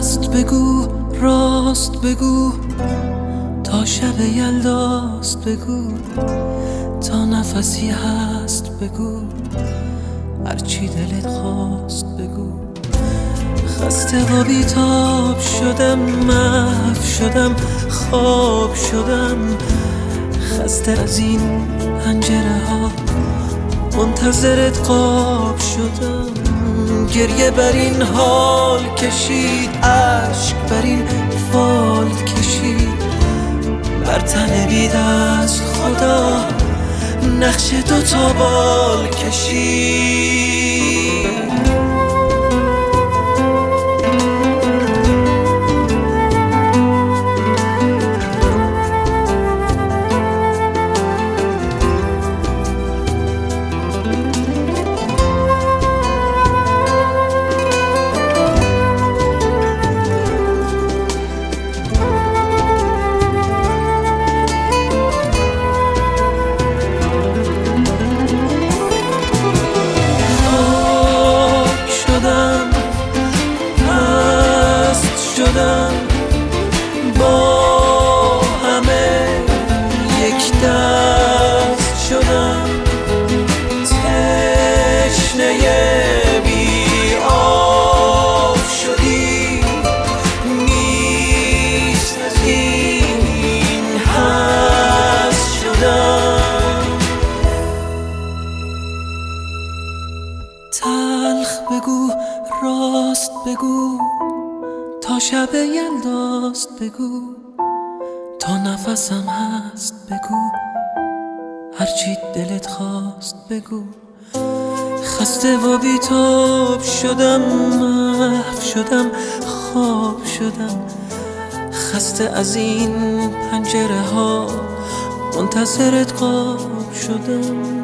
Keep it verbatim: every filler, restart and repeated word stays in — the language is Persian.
هست بگو، راست بگو، تا شب یلداست بگو، تا نفسی هست بگو، هرچی دلت خواست بگو. خسته و بیتاب شدم، محو شدم، خواب شدم، خسته از این پنجره ها، منتظرت قاب شدم. گریه بر این حال کشید، اشک بر این فال کشید، بر تن بی دست خدا نقش دوتا بال کشید. با همه یک دست شدم، تشنه بی آب شدی، نیست از این هست شدم. تلخ بگو، راست بگو، تا شب یلداست بگو، تا نفسم هست بگو، هرچی دلت خواست بگو. خسته و بیتاب شدم، محو شدم، خواب شدم، خسته از این پنجره ها، منتظرت قاب شدم.